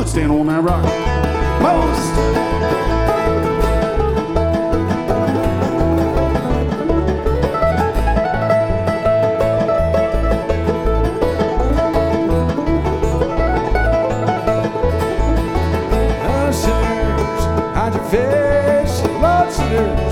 Let's stand on that rock. Most. Sinners, hide your face, Lord, sinners.